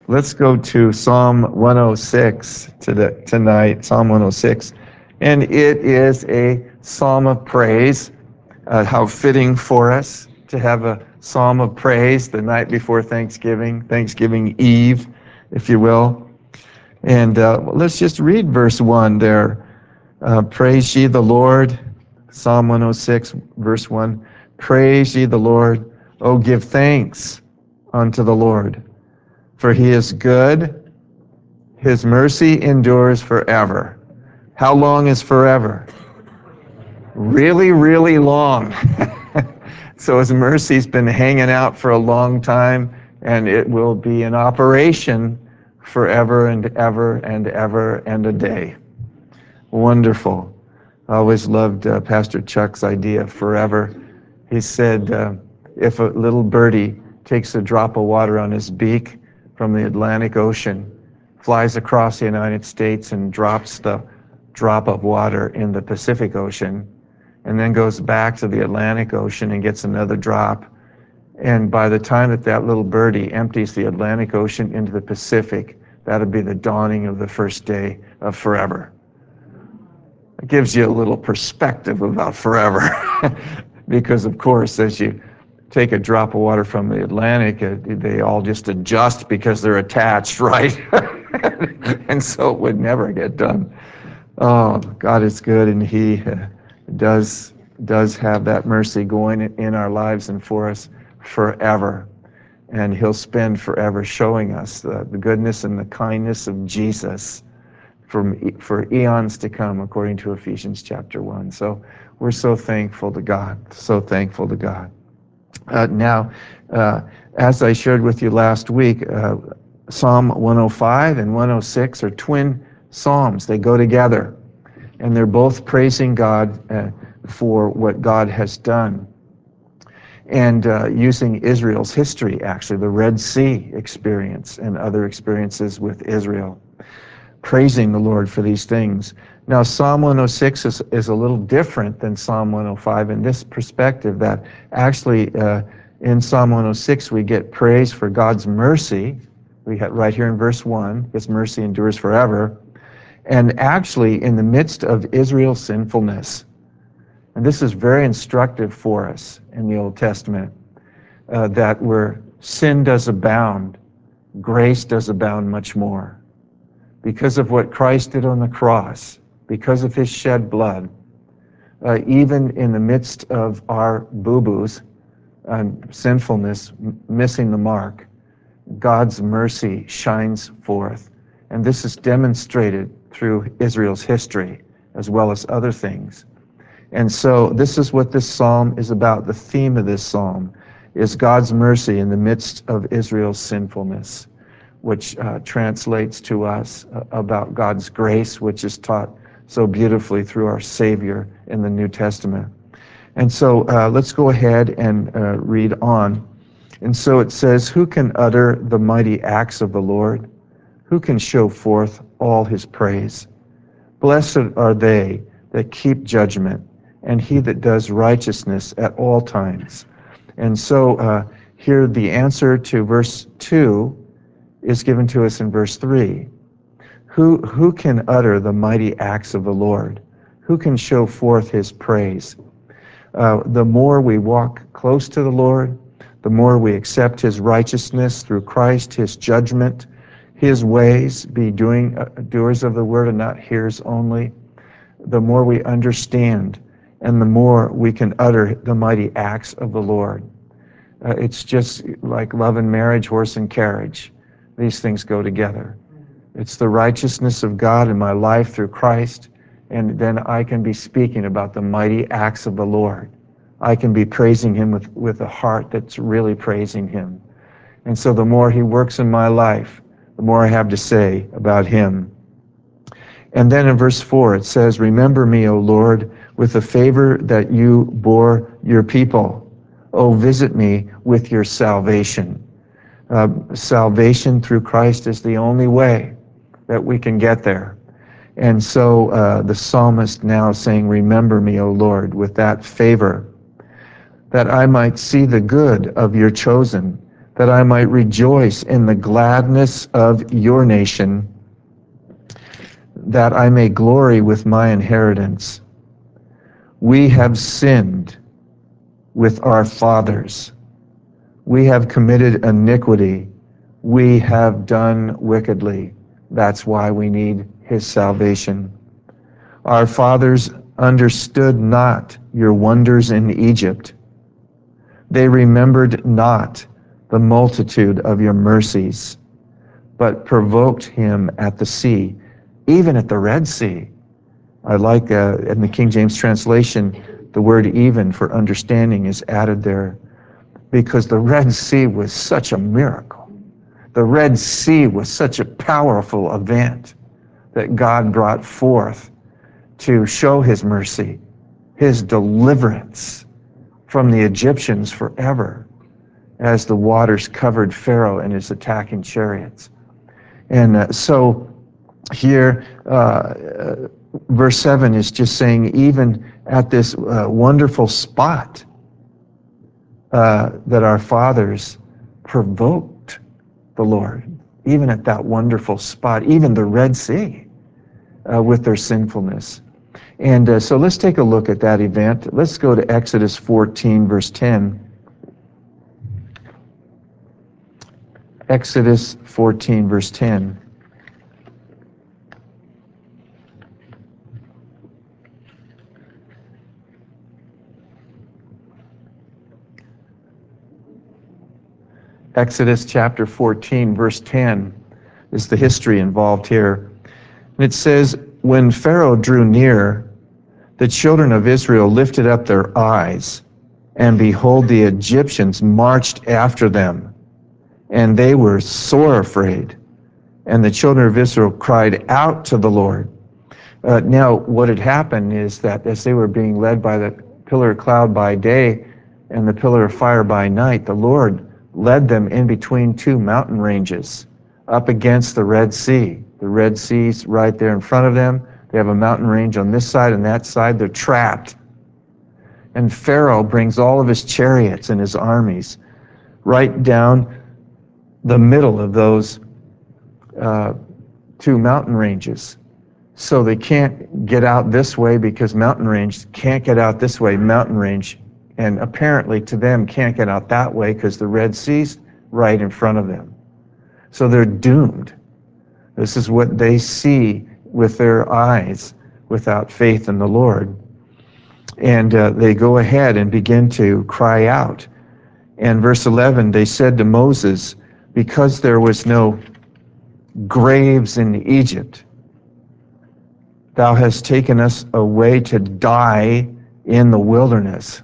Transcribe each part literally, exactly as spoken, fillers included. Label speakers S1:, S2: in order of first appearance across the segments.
S1: let's go to Psalm one oh six to the, tonight, Psalm one oh six. And it is a psalm of praise. Uh, how fitting for us to have a psalm of praise the night before Thanksgiving, Thanksgiving Eve, if you will. And uh, let's just read verse one there. Uh, praise ye the Lord, Psalm one oh six, verse one. Praise ye the Lord, oh give thanks unto the Lord, for he is good, his mercy endures forever. How long is forever? Really, really long. So his mercy's been hanging out for a long time, and it will be in operation forever and ever and ever and a day. Wonderful. I always loved uh, Pastor Chuck's idea of forever. He said, uh, if a little birdie takes a drop of water on his beak from the Atlantic Ocean, flies across the United States and drops the drop of water in the Pacific Ocean, and then goes back to the Atlantic Ocean and gets another drop, and by the time that that little birdie empties the Atlantic Ocean into the Pacific, that'll be the dawning of the first day of forever. It gives you a little perspective about forever. Because, of course, as you take a drop of water from the Atlantic, uh, they all just adjust because they're attached, right? And so it would never get done. Oh, God is good, and He uh, does, does have that mercy going in our lives and for us forever. And He'll spend forever showing us the, the goodness and the kindness of Jesus for, for eons to come, according to Ephesians chapter one. So we're so thankful to God, so thankful to God. Uh, now, uh, as I shared with you last week, uh, Psalm one oh five and one oh six are twin psalms. They go together, and they're both praising God uh, for what God has done. And uh, using Israel's history, actually, the Red Sea experience and other experiences with Israel, praising the Lord for these things. Now, Psalm one oh six is, is a little different than Psalm one oh five in this perspective, that actually uh, in Psalm one oh six we get praise for God's mercy. We have right here in verse one, His mercy endures forever. And actually in the midst of Israel's sinfulness. And this is very instructive for us in the Old Testament, uh, that where sin does abound, grace does abound much more. Because of what Christ did on the cross, because of His shed blood, uh, even in the midst of our boo-boos and sinfulness, m- missing the mark, God's mercy shines forth. And this is demonstrated through Israel's history as well as other things. And so this is what this psalm is about. The theme of this psalm is God's mercy in the midst of Israel's sinfulness, which uh, translates to us uh, about God's grace, which is taught so beautifully through our Savior in the New Testament. And so uh, let's go ahead and uh, read on. And so it says, who can utter the mighty acts of the Lord? Who can show forth all His praise? Blessed are they that keep judgment, and he that does righteousness at all times. And so uh, here the answer to verse two is given to us in verse three. Who, who can utter the mighty acts of the Lord? Who can show forth His praise? Uh, the more we walk close to the Lord, the more we accept His righteousness through Christ, His judgment, His ways, be doing uh, doers of the word and not hearers only, the more we understand and the more we can utter the mighty acts of the Lord. Uh, it's just like love and marriage, horse and carriage. These things go together. It's the righteousness of God in my life through Christ, and then I can be speaking about the mighty acts of the Lord. I can be praising Him with, with a heart that's really praising Him. And so the more He works in my life, the more I have to say about Him. And then in verse four it says, remember me, O Lord, with the favor that you bore your people. Oh, visit me with your salvation. Uh, salvation through Christ is the only way that we can get there. And so uh, the psalmist now is saying, remember me, O Lord, with that favor, that I might see the good of your chosen, that I might rejoice in the gladness of your nation, that I may glory with my inheritance. We have sinned with our fathers. We have committed iniquity. We have done wickedly. That's why we need his salvation. Our fathers understood not your wonders in Egypt. They remembered not the multitude of your mercies, but provoked him at the sea, even at the Red Sea. I like uh, in the King James translation, the word even for understanding is added there, because the Red Sea was such a miracle. The Red Sea was such a powerful event that God brought forth to show his mercy, his deliverance from the Egyptians forever, as the waters covered Pharaoh and his attacking chariots. And uh, so here, uh, uh, verse seven is just saying, even at this uh, wonderful spot uh, that our fathers provoked the Lord, even at that wonderful spot, even the Red Sea, uh, with their sinfulness. And uh, so let's take a look at that event. Let's go to Exodus fourteen, verse ten. Exodus fourteen, verse ten. Exodus chapter fourteen, verse ten is the history involved here. And it says, when Pharaoh drew near, the children of Israel lifted up their eyes, and behold, the Egyptians marched after them, and they were sore afraid. And the children of Israel cried out to the Lord. Uh, now, what had happened is that as they were being led by the pillar of cloud by day and the pillar of fire by night, the Lord led them in between two mountain ranges up against the Red Sea. The Red Sea's right there in front of them. They have a mountain range on this side and that side. They're trapped. And Pharaoh brings all of his chariots and his armies right down the middle of those uh, two mountain ranges. So they can't get out this way because mountain range can't get out this way, mountain range. And apparently to them can't get out that way because the Red Sea's right in front of them. So they're doomed. This is what they see with their eyes without faith in the Lord. And uh, they go ahead and begin to cry out. And verse eleven, they said to Moses, because there was no graves in Egypt, thou hast taken us away to die in the wilderness.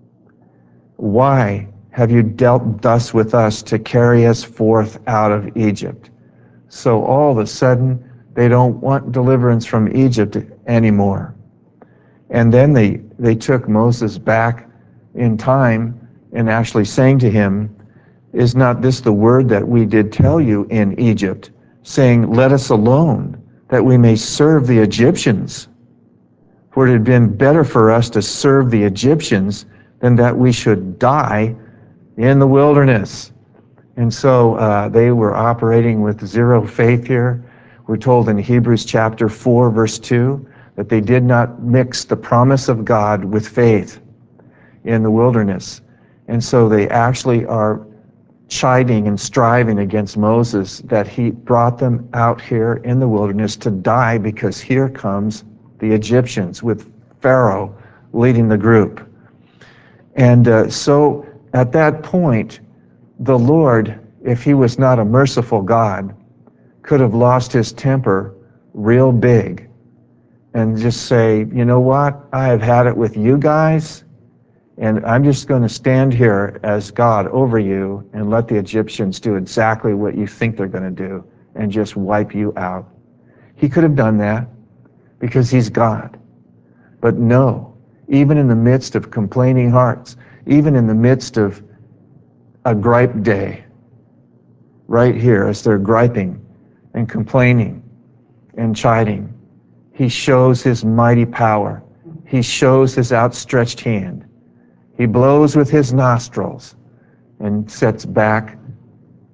S1: Why have you dealt thus with us to carry us forth out of Egypt? So all of a sudden, they don't want deliverance from Egypt anymore. And then they, they took Moses back in time and actually saying to him, is not this the word that we did tell you in Egypt, saying, let us alone, that we may serve the Egyptians? For it had been better for us to serve the Egyptians than that we should die in the wilderness. And so uh, they were operating with zero faith here. We're told in Hebrews chapter four, verse two, that they did not mix the promise of God with faith in the wilderness. And so they actually are chiding and striving against Moses that he brought them out here in the wilderness to die, because here comes the Egyptians with Pharaoh leading the group. And uh, so at that point, the Lord, if he was not a merciful God, could have lost his temper real big and just say, you know what, I have had it with you guys, and I'm just going to stand here as God over you and let the Egyptians do exactly what you think they're going to do and just wipe you out. He could have done that because he's God. But no, even in the midst of complaining hearts, even in the midst of a gripe day, right here as they're griping and complaining and chiding, he shows his mighty power. He shows his outstretched hand. He blows with his nostrils and sets back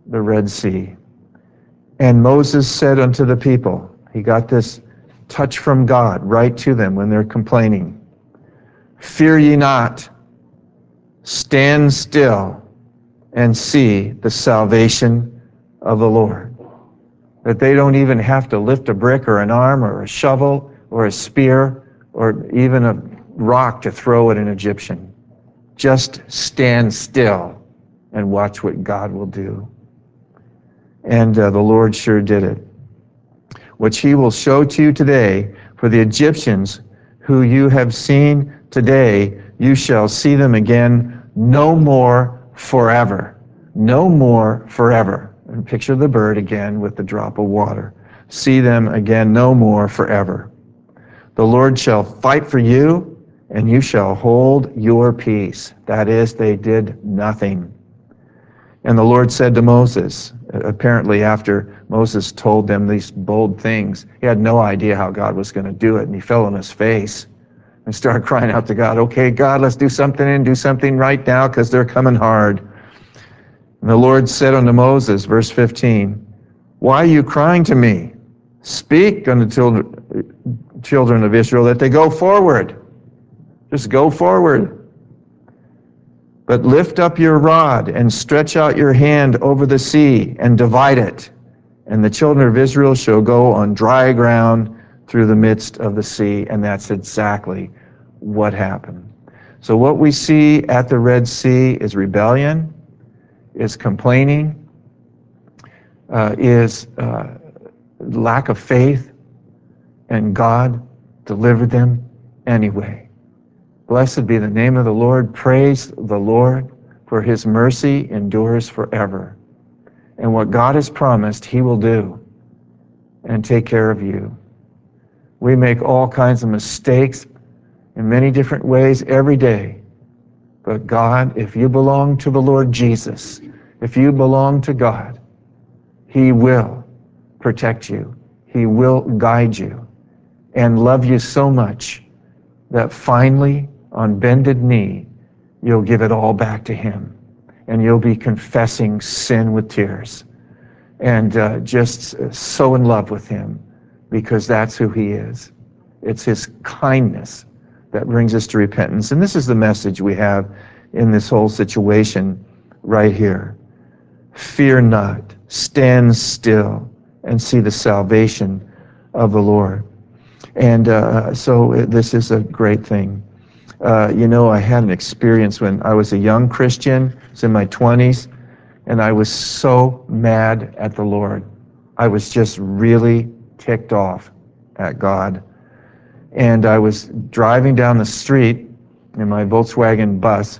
S1: the Red Sea. And Moses said unto the people, he got this touch from God right to them when they're complaining, fear ye not, stand still and see the salvation of the Lord. That they don't even have to lift a brick or an arm or a shovel or a spear or even a rock to throw at an Egyptian. Just stand still and watch what God will do. And uh, the Lord sure did it. Which he will show to you today, for the Egyptians who you have seen today, you shall see them again no more forever. No more forever. And picture the bird again with the drop of water. See them again no more forever. The Lord shall fight for you, and you shall hold your peace. That is, they did nothing. And the Lord said to Moses, apparently after Moses told them these bold things, he had no idea how God was going to do it, and he fell on his face and started crying out to God, okay, God, let's do something and do something right now because they're coming hard. And the Lord said unto Moses, verse fifteen, why are you crying to me? Speak unto the children of Israel that they go forward. Just go forward. But lift up your rod and stretch out your hand over the sea and divide it. And the children of Israel shall go on dry ground through the midst of the sea. And that's exactly what happened. So what we see at the Red Sea is rebellion, is complaining, uh, is uh, lack of faith, and God delivered them anyway. Blessed be the name of the Lord. Praise the Lord, for his mercy endures forever. And what God has promised, he will do and take care of you. We make all kinds of mistakes in many different ways every day. But God, if you belong to the Lord Jesus, if you belong to God, he will protect you. He will guide you and love you so much that finally, on bended knee, you'll give it all back to him. And you'll be confessing sin with tears. And uh, just so in love with him, because that's who he is. It's his kindness that brings us to repentance. And this is the message we have in this whole situation right here. Fear not, stand still, and see the salvation of the Lord. And uh, so this is a great thing. Uh, you know, I had an experience when I was a young Christian. I was in my twenties, and I was so mad at the Lord. I was just really ticked off at God. And I was driving down the street in my Volkswagen bus,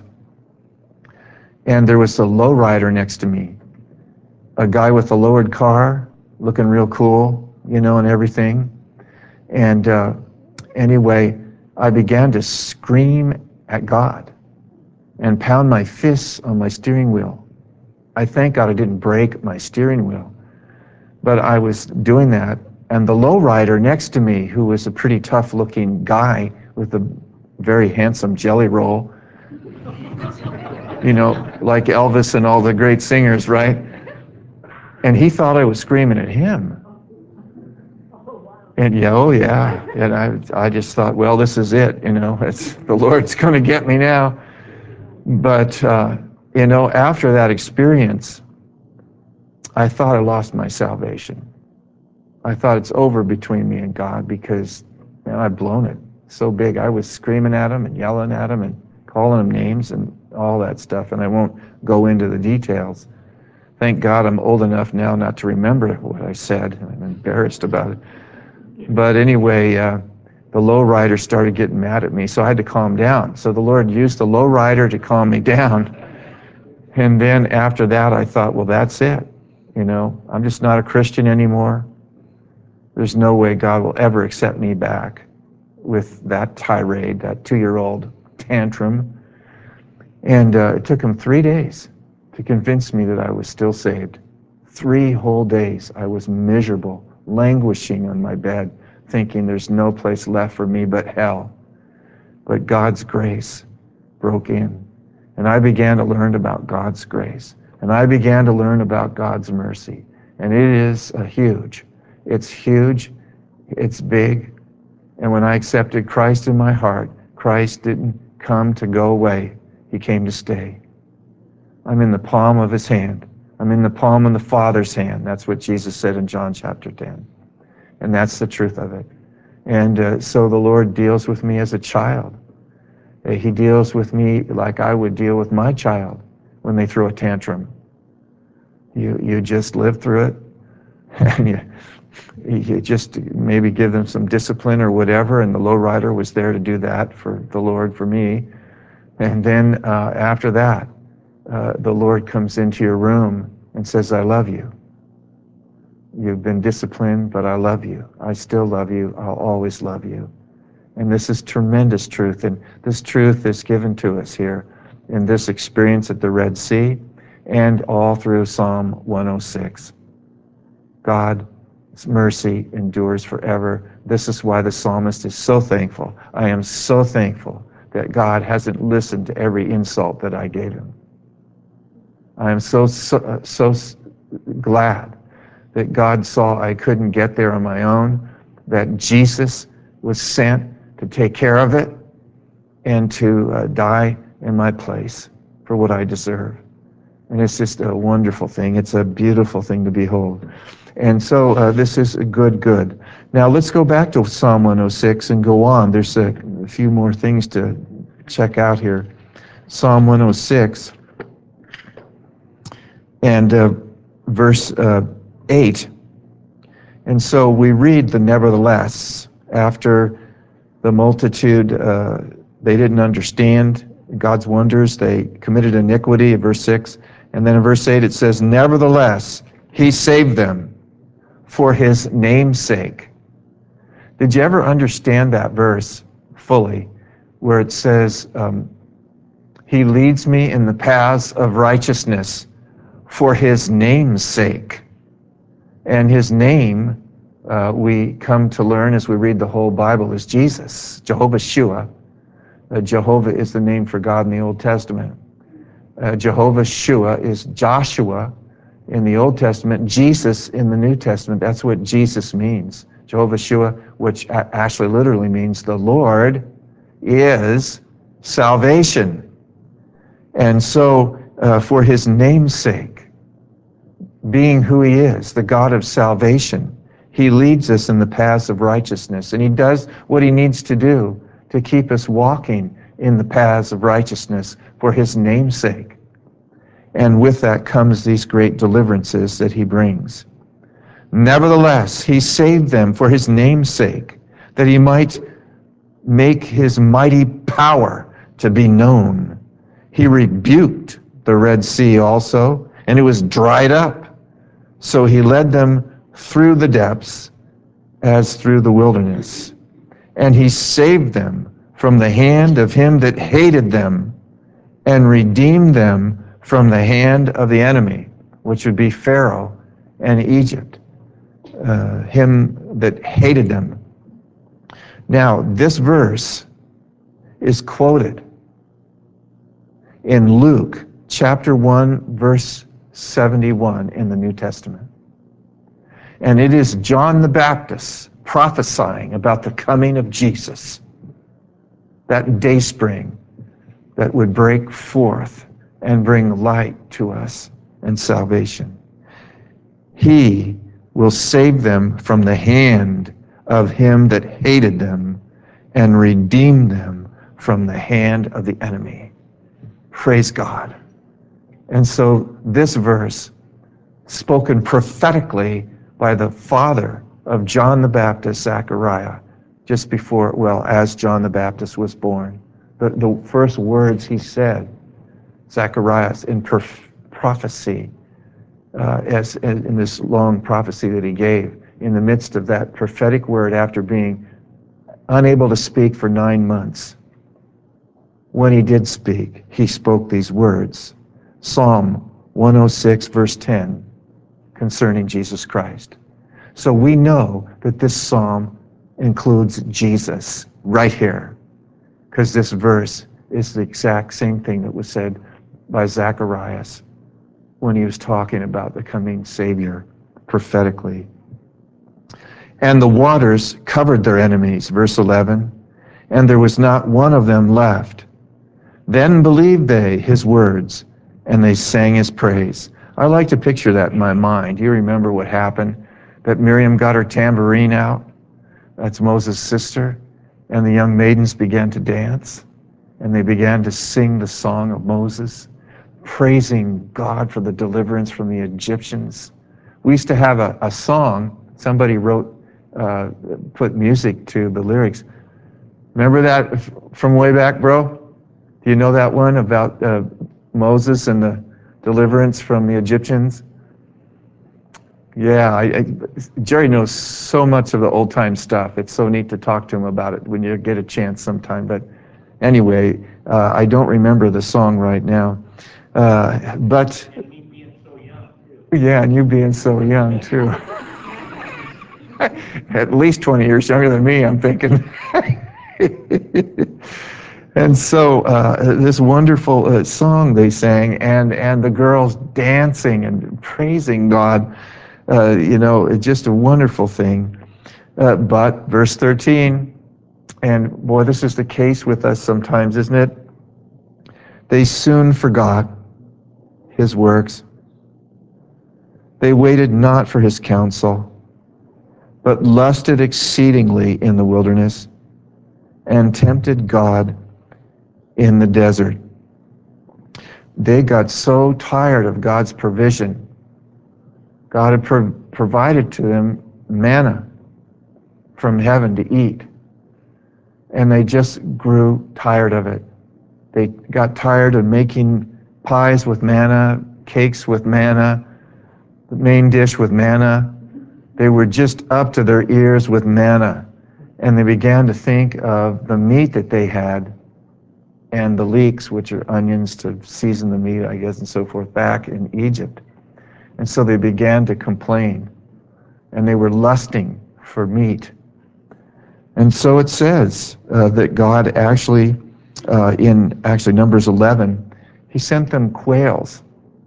S1: and there was a lowrider next to me. A guy with a lowered car, looking real cool, you know, and everything. And uh, anyway, I began to scream at God and pound my fists on my steering wheel. I thank God I didn't break my steering wheel. But I was doing that, and the lowrider next to me, who was a pretty tough-looking guy with a very handsome jelly roll, you know, like Elvis and all the great singers, right? And he thought I was screaming at him. And yeah, oh yeah, and I, I just thought, well, this is it, you know, it's the Lord's going to get me now. But uh, you know, after that experience, I thought I lost my salvation. I thought it's over between me and God because, man, I'd blown it so big. I was screaming at him and yelling at him and calling him names and all that stuff, and I won't go into the details. Thank God I'm old enough now not to remember what I said. I'm embarrassed about it. But anyway, uh, the lowrider started getting mad at me, so I had to calm down. So the Lord used the lowrider to calm me down. And then after that, I thought, well, that's it. You know, I'm just not a Christian anymore. There's no way God will ever accept me back with that tirade, that two-year-old tantrum. And uh, it took him three days to convince me that I was still saved. Three whole days I was miserable, languishing on my bed, thinking there's no place left for me but hell. But God's grace broke in, and I began to learn about God's grace. And I began to learn about God's mercy. And it is uh, huge. It's huge. It's big. And when I accepted Christ in my heart, Christ didn't come to go away. He came to stay. I'm in the palm of his hand. I'm in the palm of the Father's hand. That's what Jesus said in John chapter ten. And that's the truth of it. And uh, so the Lord deals with me as a child. Uh, he deals with me like I would deal with my child when they throw a tantrum. You, you just live through it, and you, you just maybe give them some discipline or whatever, and the lowrider was there to do that for the Lord, for me. And then uh, after that, uh, the Lord comes into your room and says, I love you. You've been disciplined, but I love you. I still love you. I'll always love you. And this is tremendous truth, and this truth is given to us here in this experience at the Red Sea and all through Psalm one oh six. God's mercy endures forever. This is why the psalmist is so thankful. I am so thankful that God hasn't listened to every insult that I gave him. I am so, so, so glad that God saw I couldn't get there on my own, that Jesus was sent to take care of it and to uh, die in my place for what I deserve. And it's just a wonderful thing. It's a beautiful thing to behold. And so uh, this is good, good. Now let's go back to Psalm one oh six and go on. There's a, a few more things to check out here. Psalm one oh six and uh, verse uh, eight. And so we read the nevertheless after the multitude, uh, they didn't understand God's wonders. They committed iniquity in verse six. And then in verse eight it says, nevertheless, he saved them for his name's sake. Did you ever understand that verse fully, where it says, um, he leads me in the paths of righteousness for his name's sake? And his name, uh, we come to learn as we read the whole Bible, is Jesus, Jehovah Shua. Uh, Jehovah is the name for God in the Old Testament. Uh, Jehovah Shua is Joshua in the Old Testament, Jesus in the New Testament. That's what Jesus means. Jehovah Shua, which actually literally means the Lord is salvation. And so uh, for his name's sake, being who he is, the God of salvation, he leads us in the paths of righteousness, and he does what he needs to do to keep us walking in the paths of righteousness for his name's sake. And with that comes these great deliverances that he brings. Nevertheless, he saved them for his name's sake, that he might make his mighty power to be known. He rebuked the Red Sea also, and it was dried up. So he led them through the depths as through the wilderness. And he saved them from the hand of him that hated them, and redeemed them from the hand of the enemy, which would be Pharaoh and Egypt, uh, him that hated them. Now, this verse is quoted in Luke chapter one, verse seventy-one in the New Testament. And it is John the Baptist prophesying about the coming of Jesus, that dayspring that would break forth and bring light to us and salvation. He will save them from the hand of him that hated them and redeem them from the hand of the enemy. Praise God. And so this verse, spoken prophetically by the father of John the Baptist, Zechariah, just before, well, as John the Baptist was born. The, the first words he said, Zacharias, in prof- prophecy, uh, as in, in this long prophecy that he gave, in the midst of that prophetic word after being unable to speak for nine months. When he did speak, he spoke these words. Psalm one oh six, verse ten, concerning Jesus Christ. So we know that this psalm includes Jesus right here, because this verse is the exact same thing that was said by Zacharias when he was talking about the coming Savior prophetically. And the waters covered their enemies, verse eleven, and there was not one of them left. Then believed they his words, and they sang his praise. I like to picture that in my mind. You remember what happened? That Miriam got her tambourine out. That's Moses' sister. And the young maidens began to dance. And they began to sing the song of Moses, praising God for the deliverance from the Egyptians. We used to have a, a song. Somebody wrote, uh, put music to the lyrics. Remember that from way back, bro? Do you know that one about uh, Moses and the deliverance from the Egyptians? Yeah, I, I, Jerry knows so much of the old time stuff. It's so neat to talk to him about it when you get a chance sometime. But anyway, uh, I don't remember the song right now. Uh, but
S2: And me being so young, too.
S1: yeah, and you being so young too. At least twenty years younger than me, I'm thinking. And so uh, this wonderful uh, song they sang, and, and the girls dancing and praising God, uh, you know, it's just a wonderful thing. Uh, but verse thirteen, and boy, this is the case with us sometimes, isn't it? They soon forgot his works. They waited not for his counsel, but lusted exceedingly in the wilderness and tempted God in the desert. They got so tired of God's provision. God had pro- provided to them manna from heaven to eat, and they just grew tired of it. They got tired of making pies with manna, cakes with manna, the main dish with manna. They were just up to their ears with manna, and they began to think of the meat that they had and the leeks, which are onions to season the meat, I guess, and so forth, back in Egypt. And so they began to complain, and they were lusting for meat. And so it says uh, that God actually, uh, in actually Numbers eleven, he sent them quails.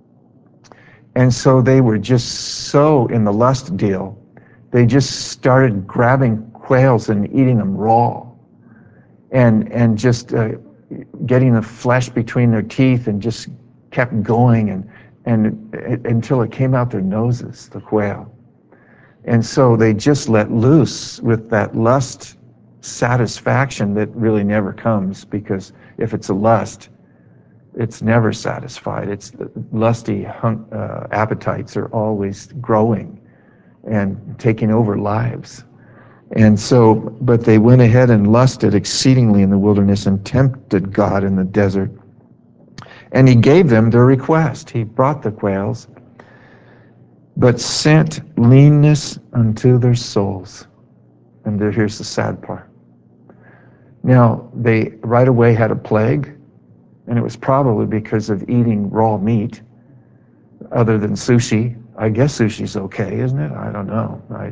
S1: And so they were just so in the lust deal, they just started grabbing quails and eating them raw, and and just uh, getting the flesh between their teeth, and just kept going, and and it, until it came out their noses, the quail. And so they just let loose with that lust satisfaction that really never comes, because if it's a lust, it's never satisfied. It's lusty hung, uh, appetites are always growing and taking over lives. And so, but they went ahead and lusted exceedingly in the wilderness and tempted God in the desert. And he gave them their request. He brought the quails, but sent leanness unto their souls. And there, here's the sad part. Now, they right away had a plague, and it was probably because of eating raw meat other than sushi. I guess sushi's okay, isn't it? I don't know. I,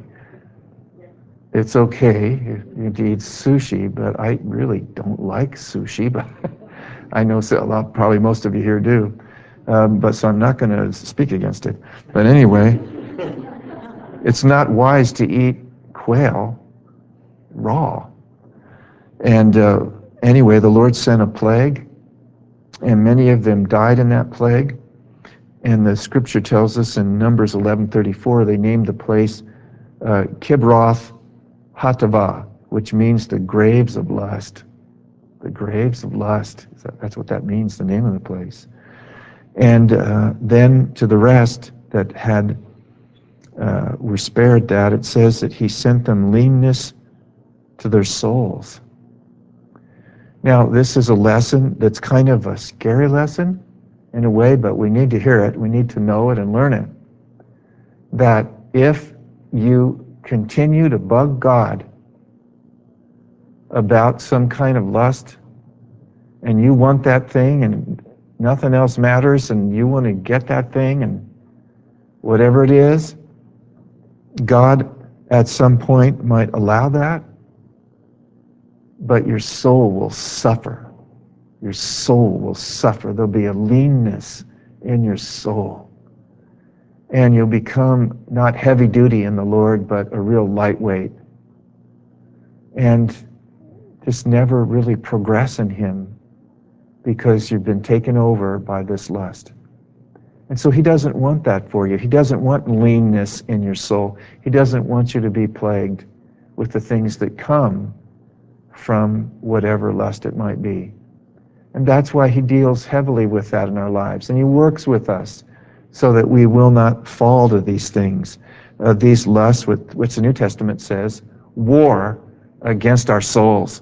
S1: it's okay if you eat sushi, but I really don't like sushi, but I know so, a lot, probably most of you here do. Um, but so I'm not going to speak against it. But anyway, it's not wise to eat quail raw. And uh, anyway, the Lord sent a plague, and many of them died in that plague. And the scripture tells us in Numbers eleven thirty-four, they named the place uh, Kibroth Hatava, which means the graves of lust. The graves of lust. That's what that means, the name of the place. And uh, then to the rest that had uh, were spared that, it says that he sent them leanness to their souls. Now, this is a lesson that's kind of a scary lesson in a way, but we need to hear it. We need to know it and learn it. That if you continue to bug God about some kind of lust, and you want that thing and nothing else matters, and you want to get that thing and whatever it is, God at some point might allow that, but your soul will suffer. Your soul will suffer. There'll be a leanness in your soul. and you'll become not heavy duty in the Lord, but a real lightweight, and just never really progress in Him because you've been taken over by this lust. And so He doesn't want that for you. He doesn't want leanness in your soul. He doesn't want you to be plagued with the things that come from whatever lust it might be. And that's why He deals heavily with that in our lives. And He works with us so that we will not fall to these things, uh, these lusts, which the New Testament says, war against our souls.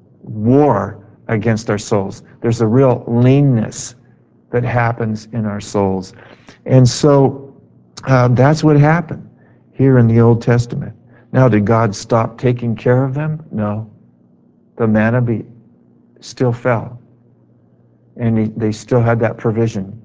S1: War against our souls. There's a real leanness that happens in our souls. And so uh, that's what happened here in the Old Testament. Now, did God stop taking care of them? No. The manna be, still fell. And he, they still had that provision.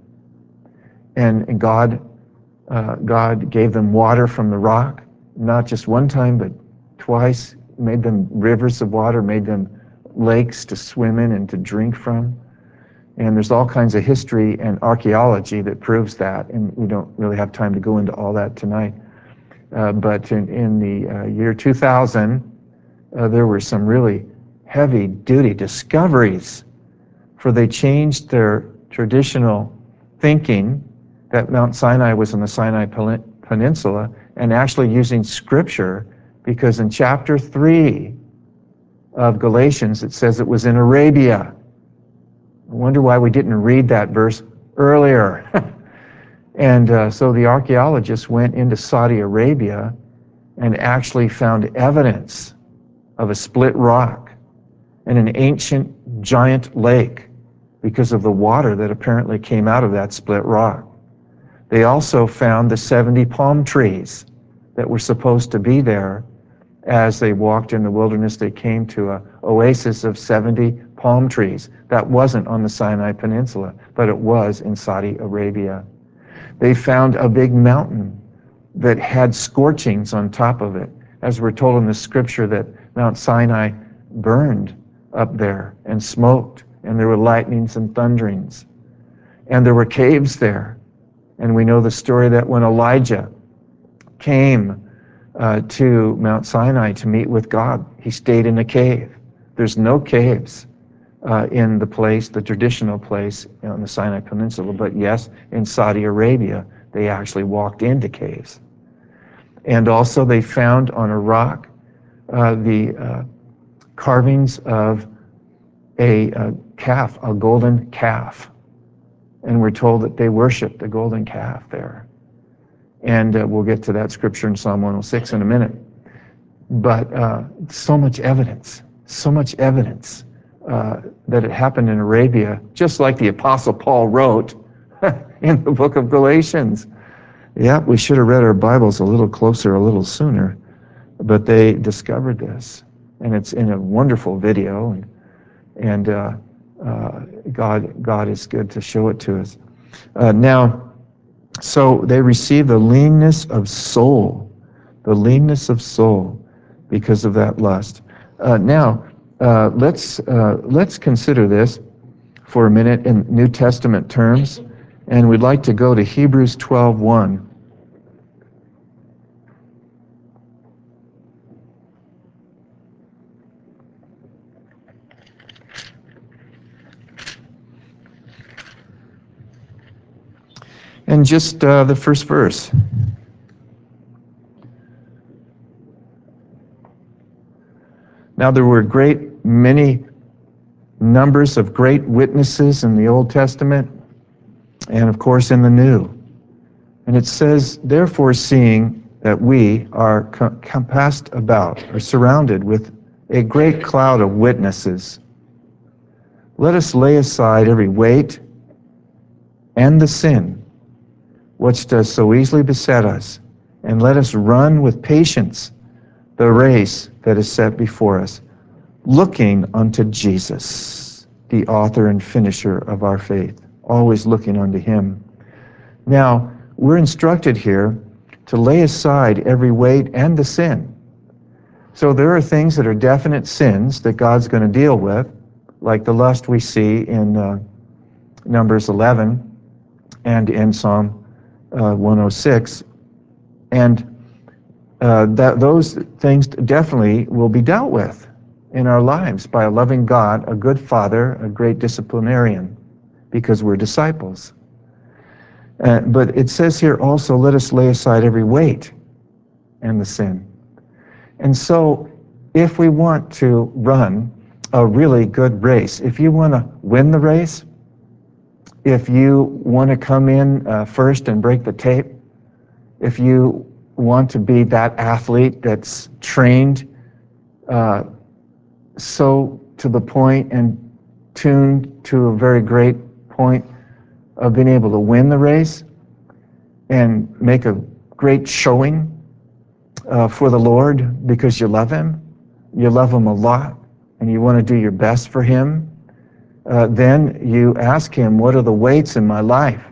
S1: And, and God, uh, God gave them water from the rock, not just one time, but twice, made them rivers of water, made them lakes to swim in and to drink from. And there's all kinds of history and archaeology that proves that, and we don't really have time to go into all that tonight. Uh, but in, in the uh, year two thousand, uh, there were some really heavy-duty discoveries, for they changed their traditional thinking that Mount Sinai was on the Sinai Peninsula, and actually using Scripture, because in chapter three of Galatians it says it was in Arabia. I wonder why we didn't read that verse earlier. And uh, so the archaeologists went into Saudi Arabia and actually found evidence of a split rock and an ancient giant lake because of the water that apparently came out of that split rock. They also found the seventy palm trees that were supposed to be there. As they walked in the wilderness, they came to an oasis of seventy palm trees. That wasn't on the Sinai Peninsula, but it was in Saudi Arabia. They found a big mountain that had scorchings on top of it, as we're told in the Scripture that Mount Sinai burned up there and smoked, and there were lightnings and thunderings. And there were caves there. And we know the story that when Elijah came uh, to Mount Sinai to meet with God, he stayed in a cave. There's no caves uh, in the place, the traditional place on the Sinai Peninsula, but yes, in Saudi Arabia, they actually walked into caves. And also they found on a rock uh, the uh, carvings of a, a calf, a golden calf. And we're told that they worshiped the golden calf there. And uh, we'll get to that scripture in Psalm one oh six in a minute. But uh, so much evidence, so much evidence uh, that it happened in Arabia, just like the Apostle Paul wrote in the book of Galatians. Yeah, we should have read our Bibles a little closer, a little sooner. But they discovered this. And it's in a wonderful video. And, and uh, uh, God, God is good to show it to us. Uh, now, so they receive the leanness of soul, the leanness of soul because of that lust. Uh, now, uh, let's uh, let's consider this for a minute in New Testament terms, and we'd like to go to Hebrews twelve one. And just uh, the first verse. Now there were great many numbers of great witnesses in the Old Testament, and of course in the New. And it says, therefore, seeing that we are compassed about, or surrounded with a great cloud of witnesses, let us lay aside every weight and the sin which does so easily beset us, and let us run with patience the race that is set before us, looking unto Jesus, the author and finisher of our faith, always looking unto Him. Now, we're instructed here to lay aside every weight and the sin. So there are things that are definite sins that God's going to deal with, like the lust we see in uh, Numbers eleven and in Psalm uh, one oh six. And uh, that those things definitely will be dealt with in our lives by a loving God, a good father, a great disciplinarian, because we're disciples. Uh, but it says here also, let us lay aside every weight and the sin. And so if we want to run a really good race, if you want to win the race, if you want to come in uh, first and break the tape, if you want to be that athlete that's trained uh, so to the point and tuned to a very great point of being able to win the race and make a great showing uh, for the Lord because you love Him, you love Him a lot, and you want to do your best for Him, uh, then you ask Him, what are the weights in my life?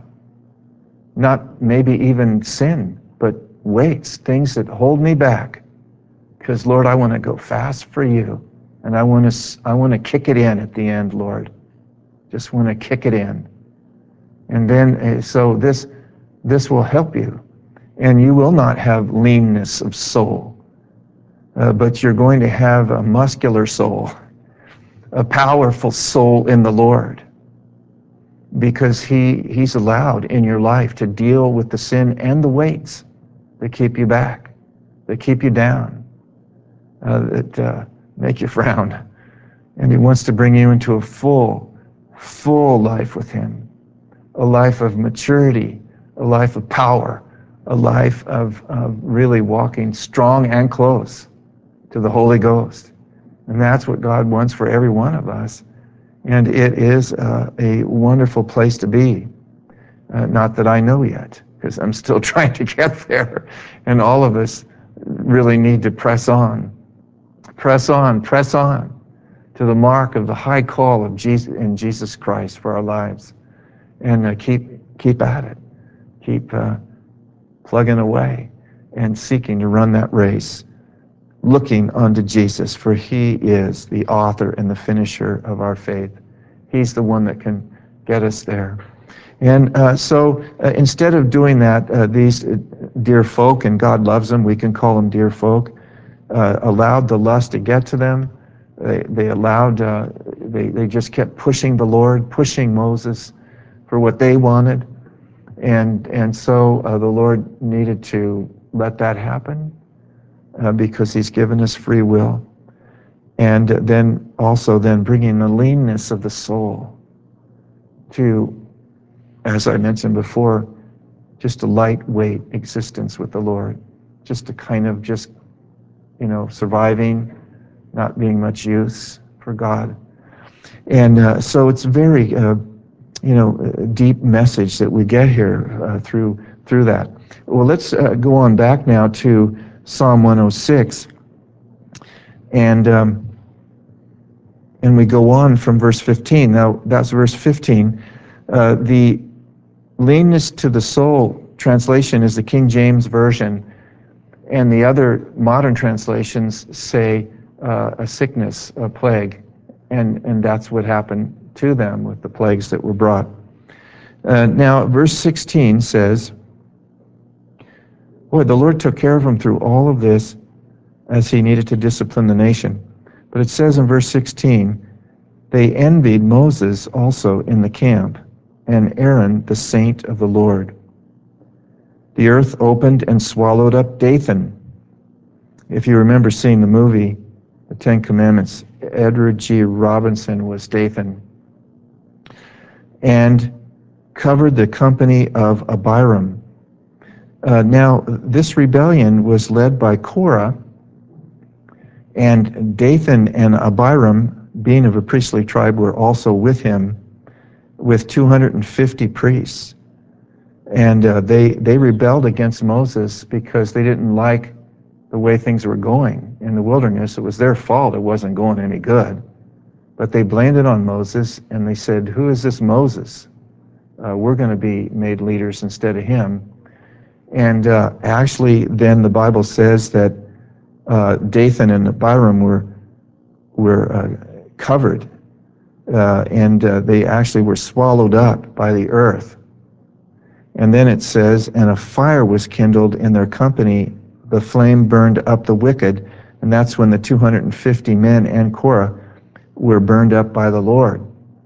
S1: Not maybe even sin, but weights, things that hold me back. Because, Lord, I want to go fast for you, and I want to, I want to kick it in at the end, Lord. Just want to kick it in. And then, so this, this will help you. And you will not have leanness of soul, uh, but you're going to have a muscular soul, a powerful soul in the Lord, because he, He's allowed in your life to deal with the sin and the weights that keep you back, that keep you down, uh, that uh, make you frown. And He wants to bring you into a full, full life with Him, a life of maturity, a life of power, a life of, of really walking strong and close to the Holy Ghost. And that's what God wants for every one of us. And it is uh, a wonderful place to be. Uh, not that I know yet, because I'm still trying to get there. And all of us really need to press on. Press on, press on to the mark of the high call of Jesus in Jesus Christ for our lives. And uh, keep, keep at it. Keep uh, plugging away and seeking to run that race, looking unto Jesus, for He is the author and the finisher of our faith. He's the one that can get us there. And uh, so uh, instead of doing that, uh, these uh, dear folk, and God loves them, we can call them dear folk, uh, allowed the lust to get to them. They, they allowed, uh, they, they just kept pushing the Lord, pushing Moses for what they wanted. And, and so uh, the Lord needed to let that happen uh, because He's given us free will. And then also then bringing the leanness of the soul to, as I mentioned before, just a lightweight existence with the Lord. Just a kind of just, you know, surviving, not being much use for God. And uh, so it's very, uh, you know, deep message that we get here uh, through through that. Well, let's uh, go on back now to Psalm one oh six, and um, and we go on from verse fifteen. Now that's verse fifteen. Uh, the leanness to the soul translation is the King James Version, and the other modern translations say uh, a sickness, a plague, and and that's what happened to them with the plagues that were brought. Uh, now, verse sixteen says, boy, the Lord took care of them through all of this as He needed to discipline the nation. But it says in verse sixteen, they envied Moses also in the camp, and Aaron the saint of the Lord. The earth opened and swallowed up Dathan. If you remember seeing the movie, The Ten Commandments, Edward G. Robinson was Dathan, and covered the company of Abiram. Uh, now, this rebellion was led by Korah, and Dathan and Abiram, being of a priestly tribe, were also with him, with two hundred fifty priests. And uh, they, they rebelled against Moses because they didn't like the way things were going in the wilderness. It was their fault it wasn't going any good. But they blamed it on Moses, and they said, who is this Moses? Uh, we're going to be made leaders instead of him. And uh, actually, then the Bible says that uh, Dathan and Abiram were, were uh, covered, uh, and uh, they actually were swallowed up by the earth. And then it says, and a fire was kindled in their company. The flame burned up the wicked. And that's when the two hundred fifty men and Korah were burned up by the Lord.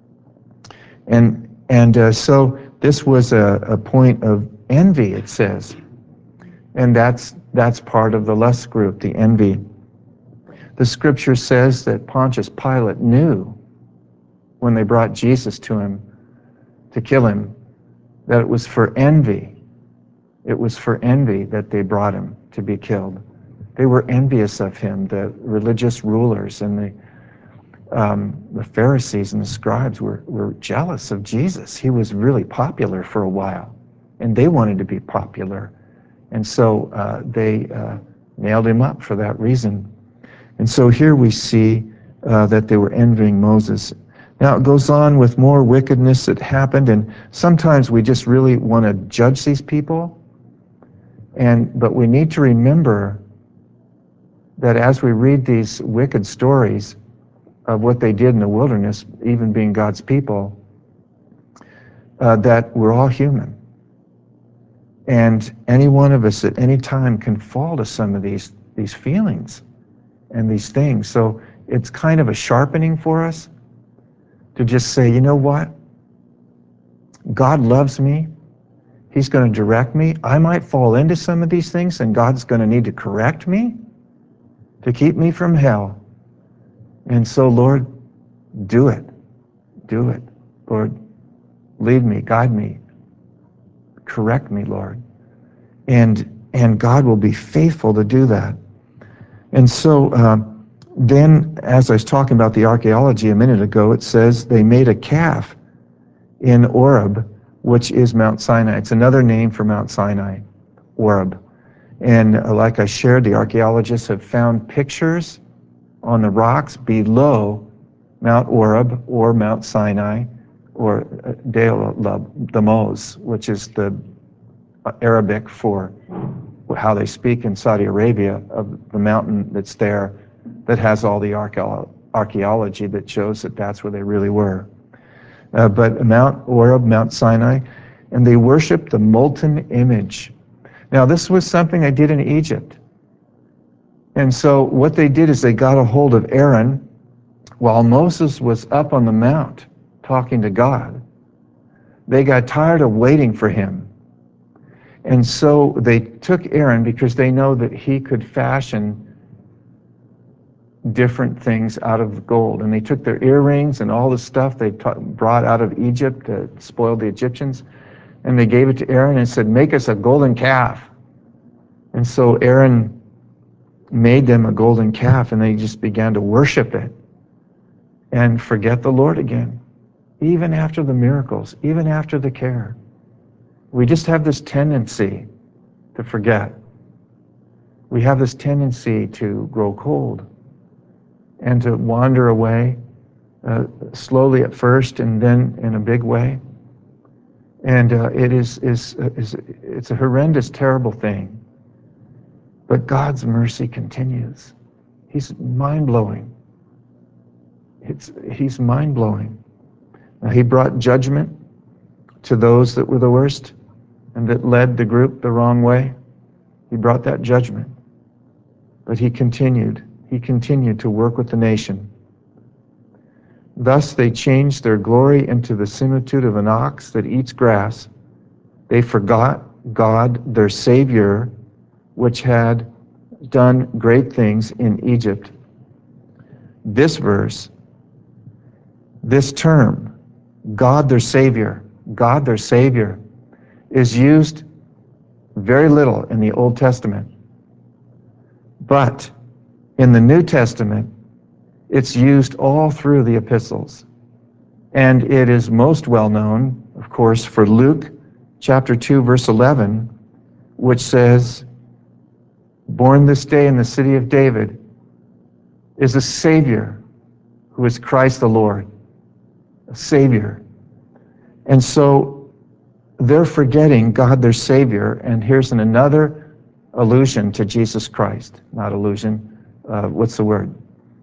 S1: And and uh, so this was a, a point of envy, it says. And that's that's part of the lust group, the envy. The scripture says that Pontius Pilate knew when they brought Jesus to him to kill him that it was for envy. It was for envy that they brought him to be killed. They were envious of him, the religious rulers and the Um, the Pharisees and the scribes were, were jealous of Jesus. He was really popular for a while, and they wanted to be popular. And so uh, they uh, nailed him up for that reason. And so here we see uh, that they were envying Moses. Now it goes on with more wickedness that happened, and sometimes we just really want to judge these people. And but we need to remember that as we read these wicked stories of what they did in the wilderness, even being God's people, uh, that we're all human. And any one of us at any time can fall to some of these, these feelings and these things. So it's kind of a sharpening for us to just say, you know what? God loves me. He's going to direct me. I might fall into some of these things, and God's going to need to correct me to keep me from hell. And so, Lord, do it. Do it. Lord, lead me, guide me, correct me, Lord. And and God will be faithful to do that. And so uh, then, as I was talking about the archaeology a minute ago, it says they made a calf in Oreb, which is Mount Sinai. It's another name for Mount Sinai, Oreb. And uh, like I shared, the archaeologists have found pictures on the rocks below Mount Oreb or Mount Sinai or uh, Deir Damoz, which is the Arabic for how they speak in Saudi Arabia of the mountain that's there that has all the archaeology that shows that that's where they really were. Uh, but Mount Oreb, Mount Sinai, and they worshiped the molten image. Now this was something they did in Egypt. And so what they did is they got a hold of Aaron while Moses was up on the mount talking to God. They got tired of waiting for him. And so they took Aaron because they know that he could fashion different things out of gold. And they took their earrings and all the stuff they ta- brought out of Egypt to spoil the Egyptians, and they gave it to Aaron and said, make us a golden calf. And so Aaron made them a golden calf, and they just began to worship it and forget the Lord again, even after the miracles, even after the care. We just have this tendency to forget. We have this tendency to grow cold and to wander away, uh, slowly at first and then in a big way. And uh, it is, is, is, it's a horrendous, terrible thing. But God's mercy continues. He's mind-blowing. It's, he's mind-blowing. Now, he brought judgment to those that were the worst and that led the group the wrong way. He brought that judgment. But he continued. He continued to work with the nation. Thus they changed their glory into the similitude of an ox that eats grass. They forgot God, their Savior, which had done great things in Egypt. This verse, this term, God their Savior, God their Savior, is used very little in the Old Testament. But in the New Testament, it's used all through the epistles. And it is most well known, of course, for Luke chapter two, verse eleven, which says, born this day in the city of David is a Savior who is Christ the Lord, a Savior. And so they're forgetting God their Savior, and here's an another allusion to Jesus Christ. Not allusion, uh, what's the word?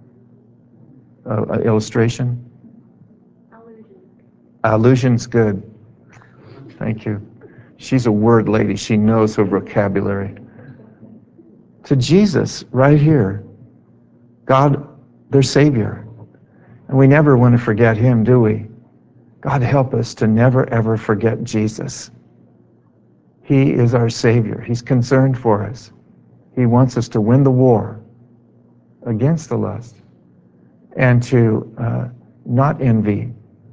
S1: Uh, uh, illustration? Allusion. Allusion's good. Thank you. She's a word lady. She knows her vocabulary. To Jesus, right here, God, their Savior. And we never want to forget him, do we? God, help us to never, ever forget Jesus. He is our Savior. He's concerned for us. He wants us to win the war against the lust and to uh, not envy,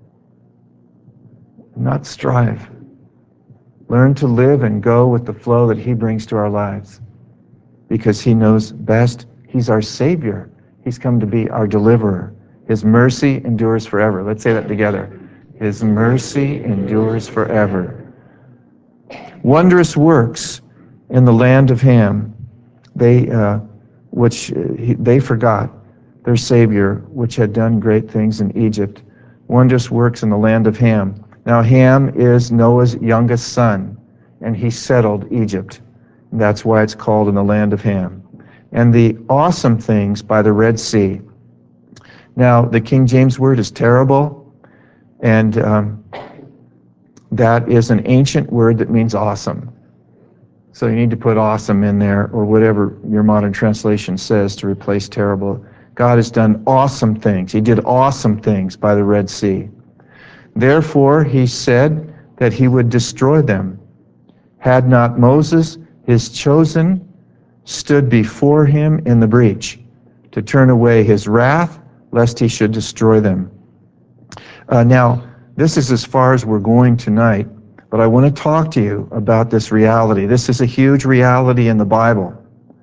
S1: not strive. Learn to live and go with the flow that he brings to our lives because he knows best. He's our Savior. He's come to be our deliverer. His mercy endures forever. Let's say that together. His mercy endures forever. Wondrous works in the land of Ham, they, uh, which uh, he, they forgot their Savior, which had done great things in Egypt. Wondrous works in the land of Ham. Now Ham is Noah's youngest son, and he settled Egypt. That's why it's called in the land of Ham. And the awesome things by the Red Sea. Now the King James word is terrible, and um, that is an ancient word that means awesome. So you need to put awesome in there, or whatever your modern translation says, to replace terrible. God has done awesome things. He did awesome things by the Red Sea. Therefore, he said that he would destroy them. Had not Moses, his chosen, stood before him in the breach to turn away his wrath, lest he should destroy them. Uh, now, this is as far as we're going tonight, but I want to talk to you about this reality. This is a huge reality in the Bible.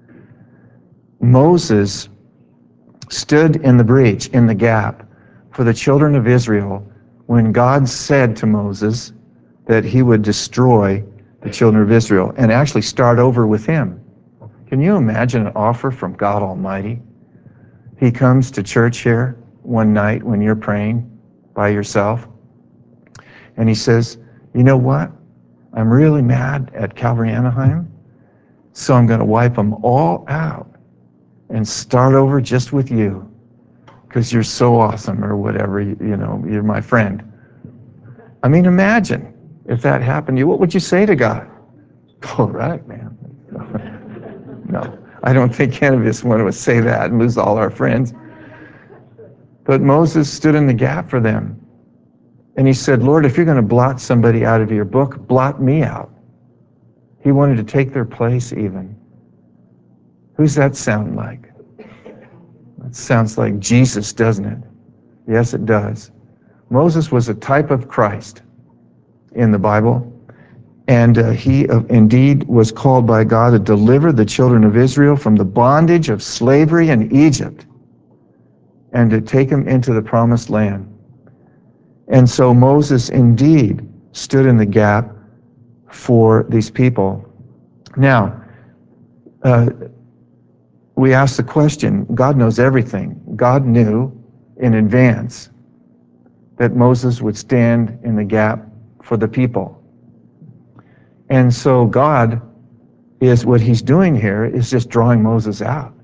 S1: Moses stood in the breach, in the gap, for the children of Israel when God said to Moses that he would destroy the children of Israel and actually start over with him. Can you imagine an offer from God Almighty? He comes to church here one night when you're praying by yourself, and he says, you know what? I'm really mad at Calvary Anaheim, so I'm going to wipe them all out and start over just with you because you're so awesome, or whatever, you, you know, you're my friend. I mean, imagine if that happened to you. What would you say to God? All right, man. No, I don't think any of us want to say that and lose all our friends. But Moses stood in the gap for them. And he said, Lord, if you're going to blot somebody out of your book, blot me out. He wanted to take their place even. Who's that sound like? That sounds like Jesus, doesn't it? Yes, it does. Moses was a type of Christ in the Bible. And uh, he uh, indeed was called by God to deliver the children of Israel from the bondage of slavery in Egypt and to take them into the promised land. And so Moses indeed stood in the gap for these people. Now, uh, we ask the question, God knows everything. God knew in advance that Moses would stand in the gap for the people. And so God is, what he's doing here is just drawing Moses out,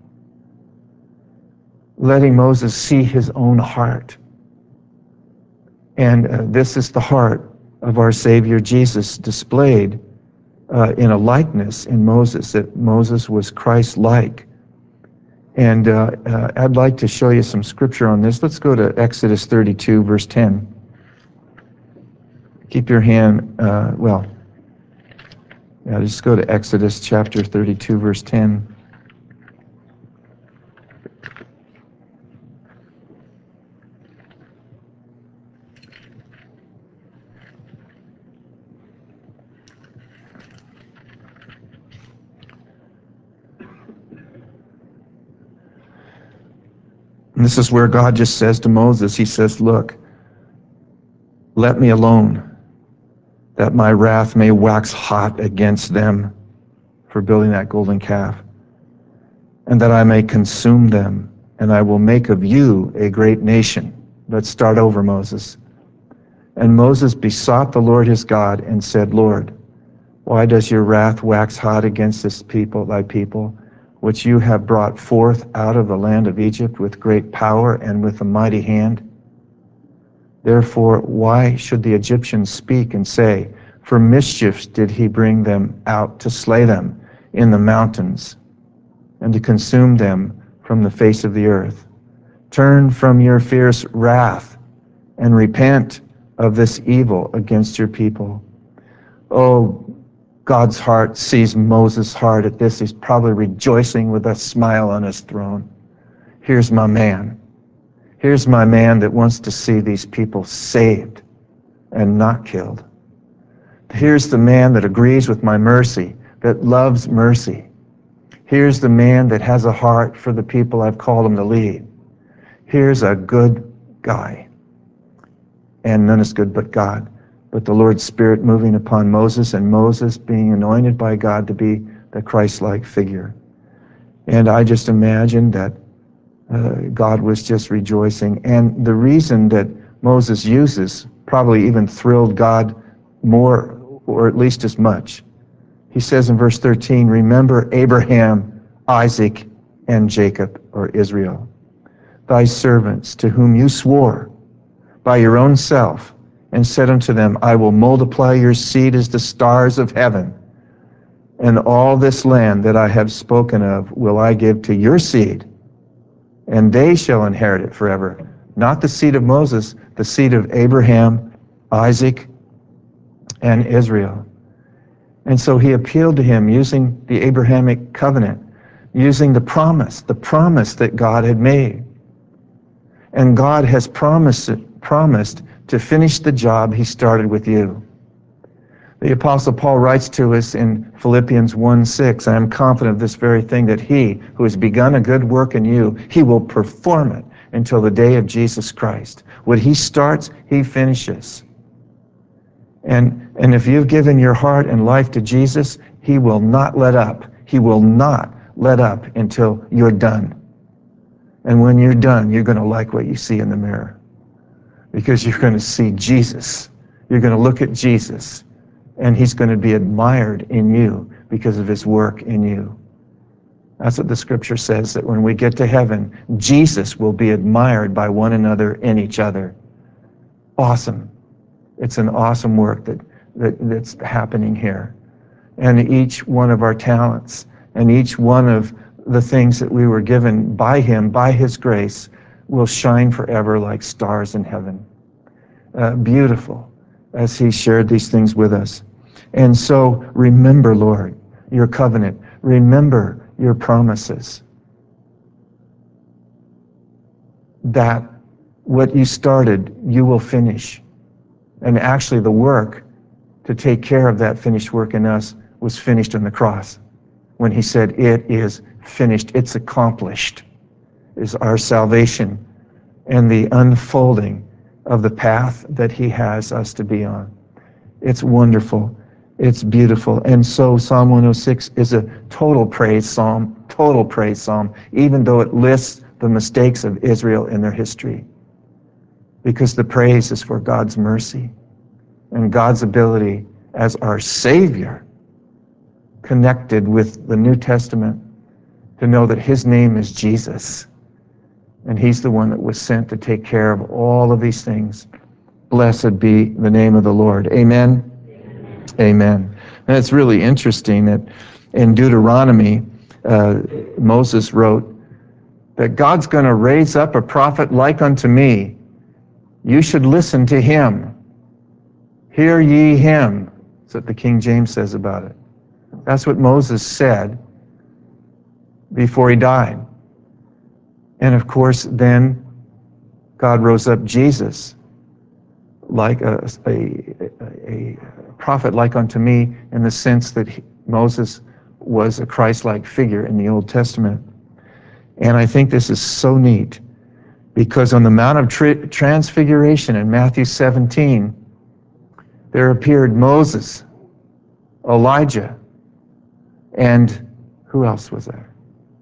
S1: letting Moses see his own heart. And uh, this is the heart of our Savior Jesus displayed uh, in a likeness in Moses, that Moses was Christ-like. And uh, uh, I'd like to show you some scripture on this. Let's go to Exodus thirty-two, verse ten. Keep your hand, uh, well, yeah, just go to Exodus chapter thirty-two, verse ten. And this is where God just says to Moses, he says, look, let me alone, that my wrath may wax hot against them for building that golden calf, and that I may consume them, and I will make of you a great nation. Let's start over, Moses. And Moses besought the Lord his God and said, Lord, why does your wrath wax hot against this people, thy people, which you have brought forth out of the land of Egypt with great power and with a mighty hand? Therefore, why should the Egyptians speak and say, For mischiefs did he bring them out to slay them in the mountains and to consume them from the face of the earth. Turn from your fierce wrath and repent of this evil against your people. Oh, God's heart sees Moses' heart at this. He's probably rejoicing with a smile on his throne. Here's my man. Here's my man that wants to see these people saved and not killed. Here's the man that agrees with my mercy, that loves mercy. Here's the man that has a heart for the people I've called him to lead. Here's a good guy. And none is good but God. But the Lord's Spirit moving upon Moses, and Moses being anointed by God to be the Christ-like figure. And I just imagine that uh, God was just rejoicing. And the reason that Moses uses probably even thrilled God more, or at least as much. He says in verse thirteen, remember Abraham, Isaac, and Jacob, or Israel, thy servants, to whom you swore by your own self, and said unto them, I will multiply your seed as the stars of heaven, and all this land that I have spoken of will I give to your seed, and they shall inherit it forever. Not the seed of Moses, the seed of Abraham, Isaac, and Israel. And so he appealed to him using the Abrahamic covenant, using the promise, the promise that God had made. And God has promised, promised to finish the job he started with you. The Apostle Paul writes to us in Philippians one six, I am confident of this very thing, that he who has begun a good work in you, he will perform it until the day of Jesus Christ. What he starts, he finishes. And, and if you've given your heart and life to Jesus, he will not let up. He will not let up until you're done. And when you're done, you're going to like what you see in the mirror, because you're going to see Jesus. You're going to look at Jesus, and he's going to be admired in you because of his work in you. That's what the scripture says, that when we get to heaven, Jesus will be admired by one another and each other. Awesome. It's an awesome work that, that that's happening here. And each one of our talents and each one of the things that we were given by him, by his grace, will shine forever like stars in heaven. Uh, beautiful, as he shared these things with us. And so remember, Lord, your covenant. Remember your promises. That what you started, you will finish. And actually the work to take care of that finished work in us was finished on the cross. When he said, it is finished, it's accomplished, is our salvation and the unfolding of the path that he has us to be on. It's wonderful. It's beautiful. And so Psalm one oh six is a total praise psalm, total praise psalm, even though it lists the mistakes of Israel in their history. Because the praise is for God's mercy and God's ability as our Savior, connected with the New Testament, to know that his name is Jesus. And he's the one that was sent to take care of all of these things. Blessed be the name of the Lord. Amen? Amen. Amen. And it's really interesting that in Deuteronomy, uh, Moses wrote that God's going to raise up a prophet like unto me. You should listen to him. Hear ye him. That's what the King James says about it. That's what Moses said before he died. And of course, then God rose up Jesus like a, a, a prophet like unto me, in the sense that he, Moses was a Christ-like figure in the Old Testament. And I think this is so neat, because on the Mount of Tri- Transfiguration in Matthew seventeen, there appeared Moses, Elijah, and who else was there?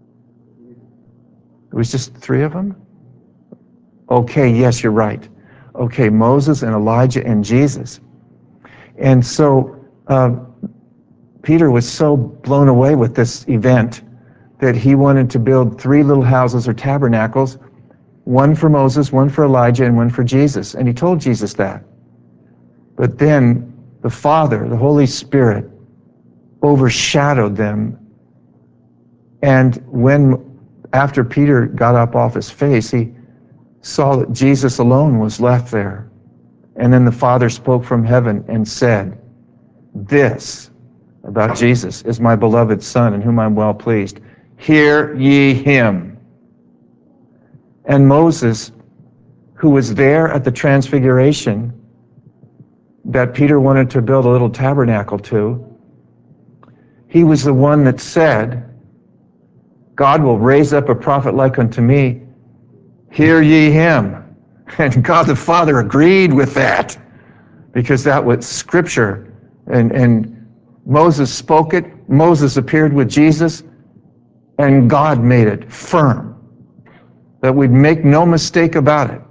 S1: It was just three of them? Okay, yes, you're right. Okay, Moses and Elijah and Jesus. And so uh, Peter was so blown away with this event that he wanted to build three little houses or tabernacles, one for Moses, one for Elijah, and one for Jesus. And he told Jesus that. But then the Father, the Holy Spirit, overshadowed them. And when, after Peter got up off his face, he saw that Jesus alone was left there. And then the Father spoke from heaven and said, "This," about Jesus, "is my beloved Son, in whom I'm well pleased. Hear ye him." And Moses, who was there at the transfiguration that Peter wanted to build a little tabernacle to, he was the one that said, "God will raise up a prophet like unto me. Hear ye him." And God the Father agreed with that, because that was Scripture. And, and Moses spoke it, Moses appeared with Jesus, and God made it firm that we'd make no mistake about it.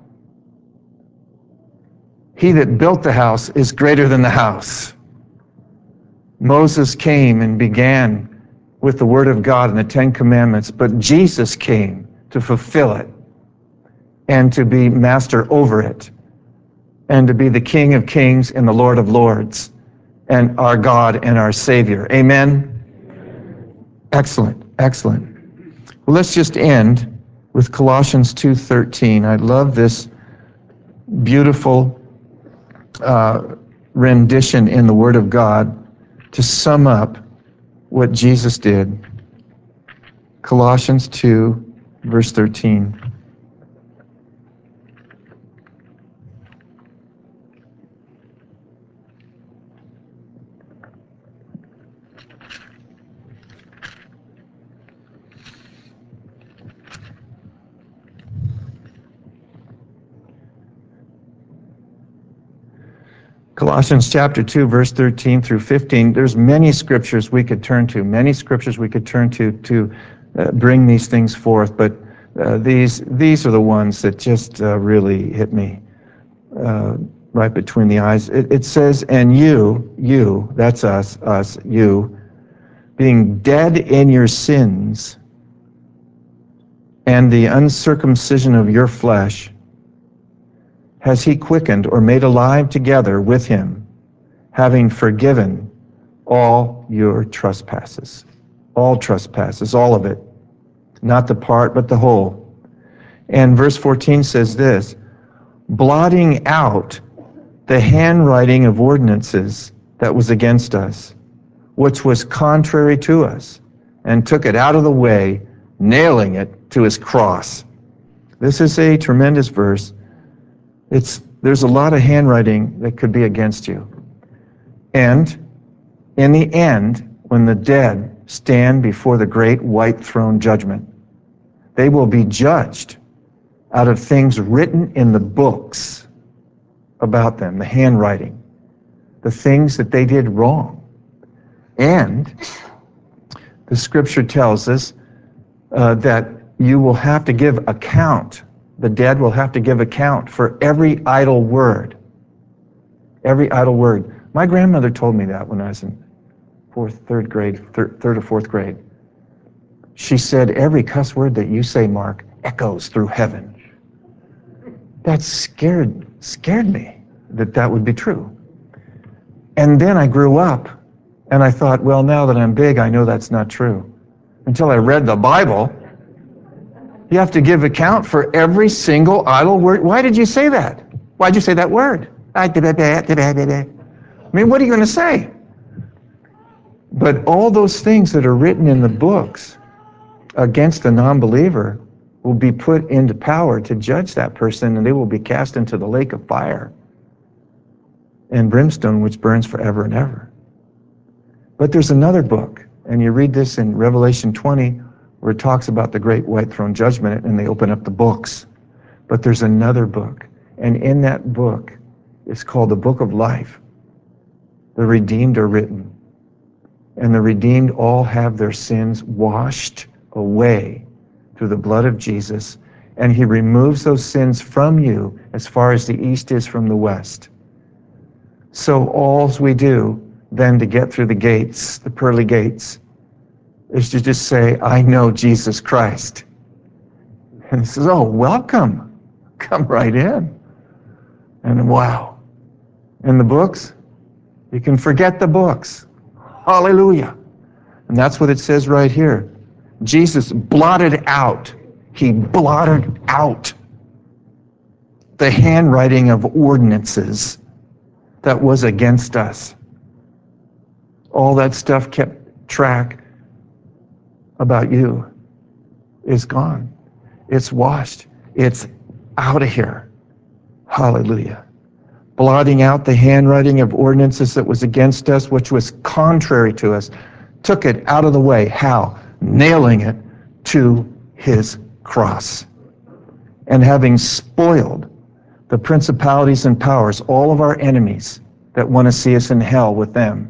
S1: He that built the house is greater than the house. Moses came and began with the Word of God and the Ten Commandments, but Jesus came to fulfill it and to be master over it and to be the King of Kings and the Lord of Lords and our God and our Savior. Amen? Excellent, excellent. Well, let's just end with Colossians two thirteen. I love this beautiful uh, rendition in the Word of God to sum up what Jesus did. Colossians two, verse thirteen. Colossians chapter two, verse thirteen through fifteen. There's many scriptures we could turn to, many scriptures we could turn to to uh, bring these things forth, but uh, these these are the ones that just uh, really hit me uh, right between the eyes. It, it says, "And you, you, that's us, us, you, being dead in your sins and the uncircumcision of your flesh, has he quickened or made alive together with him, having forgiven all your trespasses." All trespasses, all of it. Not the part, but the whole. And verse fourteen says this, "Blotting out the handwriting of ordinances that was against us, which was contrary to us, and took it out of the way, nailing it to his cross." This is a tremendous verse. It's, there's a lot of handwriting that could be against you. And in the end, when the dead stand before the great white throne judgment, they will be judged out of things written in the books about them, the handwriting, the things that they did wrong. And the Scripture tells us uh, that you will have to give account. The dead will have to give account for every idle word. Every idle word. My grandmother told me that when I was in fourth, third grade, third, third or fourth grade. She said, "Every cuss word that you say, Mark, echoes through heaven." That scared, scared me that that would be true. And then I grew up and I thought, well, now that I'm big, I know that's not true. Until I read the Bible. You have to give account for every single idle word. Why did you say that? Why'd you say that word? I mean, what are you going to say? But all those things that are written in the books against the non-believer will be put into power to judge that person, and they will be cast into the lake of fire and brimstone, which burns forever and ever. But there's another book, and you read this in Revelation twenty, where it talks about the great white throne judgment, and they open up the books. But there's another book, and in that book, it's called the Book of Life. The redeemed are written, and the redeemed all have their sins washed away through the blood of Jesus, and he removes those sins from you as far as the east is from the west. So all we do then to get through the gates, the pearly gates, is to just say, "I know Jesus Christ." And he says, "Oh, welcome. Come right in." And wow. And the books, You can forget the books. Hallelujah. And that's what it says right here. Jesus blotted out, he blotted out the handwriting of ordinances that was against us. All that stuff kept track about you is gone. It's washed. It's out of here. Hallelujah. Blotting out the handwriting of ordinances that was against us, which was contrary to us, took it out of the way. How? Nailing it to his cross. And having spoiled the principalities and powers, all of our enemies that want to see us in hell with them,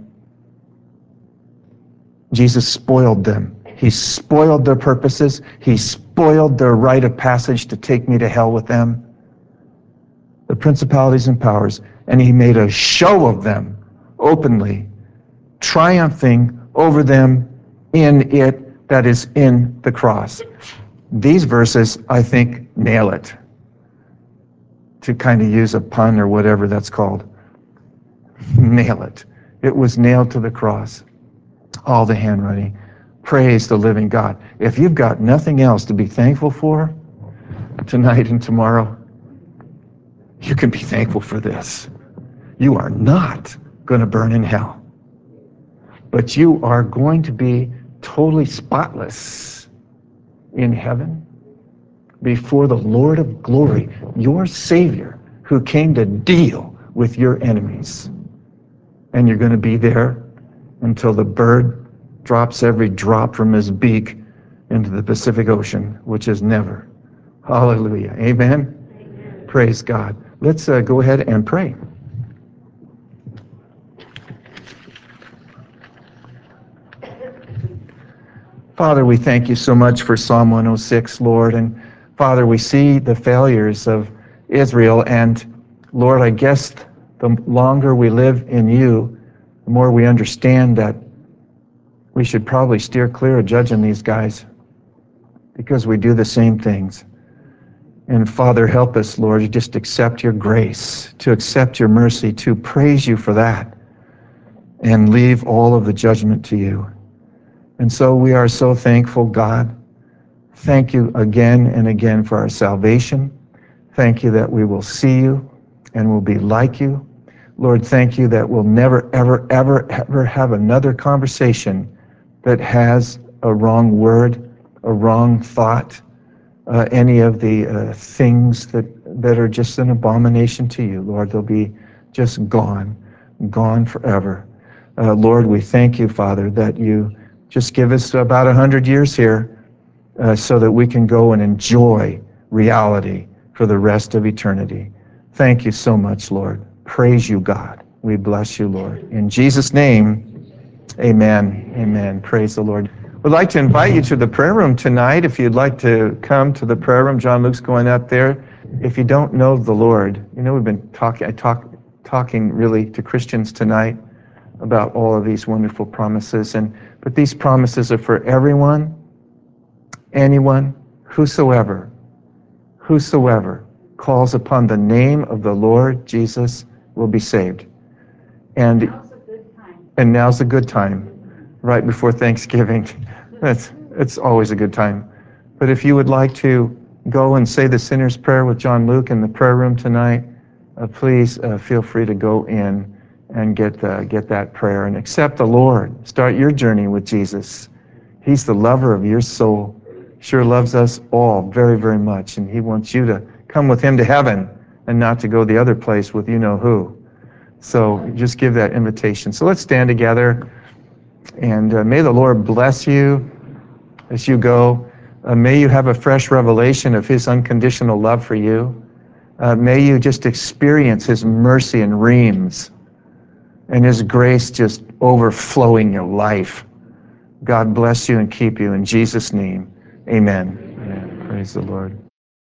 S1: Jesus spoiled them. He spoiled their purposes. He spoiled their rite of passage to take me to hell with them. The principalities and powers, and he made a show of them openly, triumphing over them in it that is in the cross. These verses, I think, nail it, to kind of use a pun or whatever that's called. Nail it. It was nailed to the cross. All the handwriting. Praise the living God. If you've got nothing else to be thankful for tonight and tomorrow, you can be thankful for this. You are not going to burn in hell, but you are going to be totally spotless in heaven before the Lord of glory, your Savior, who came to deal with your enemies. And you're going to be there until the bird drops every drop from his beak into the Pacific Ocean, which is never. Hallelujah. Amen? Amen. Praise God. Let's uh, go ahead and pray. Father, we thank you so much for Psalm one oh six, Lord. And Father, we see the failures of Israel. And Lord, I guess the longer we live in you, the more we understand that we should probably steer clear of judging these guys because we do the same things. And Father, help us, Lord, to just accept your grace, to accept your mercy, to praise you for that, and leave all of the judgment to you. And so we are so thankful, God. Thank you again and again for our salvation. Thank you that we will see you and will be like you. Lord, thank you that we'll never, ever, ever, ever have another conversation that has a wrong word, a wrong thought, uh, any of the uh, things that, that are just an abomination to you, Lord. They'll be just gone, gone forever. Uh, Lord, we thank you, Father, that you just give us about a hundred years here uh, so that we can go and enjoy reality for the rest of eternity. Thank you so much, Lord. Praise you, God. We bless you, Lord. In Jesus' name, amen. Amen. Praise the Lord. We'd like to invite you to the prayer room tonight. If you'd like to come to the prayer room, John Luke's going up there. If you don't know the Lord, you know, we've been talking, I talk, talking really to Christians tonight about all of these wonderful promises. And but these promises are for everyone, anyone, whosoever, whosoever calls upon the name of the Lord Jesus will be saved. And
S3: Now's a good time.
S1: and now's a good time, right before Thanksgiving. It's, it's always a good time. But if you would like to go and say the sinner's prayer with John Luke in the prayer room tonight, uh, please uh, feel free to go in and get uh, get that prayer and accept the Lord. Start your journey with Jesus. He's the lover of your soul. Sure loves us all very, very much, and he wants you to come with him to heaven and not to go the other place with you know who. So just give that invitation. So let's stand together, and uh, may the Lord bless you as you go. Uh, may you have a fresh revelation of his unconditional love for you. Uh, may you just experience his mercy in reams and his grace just overflowing your life. God bless you and keep you in Jesus' name. Amen. Amen. Praise the Lord.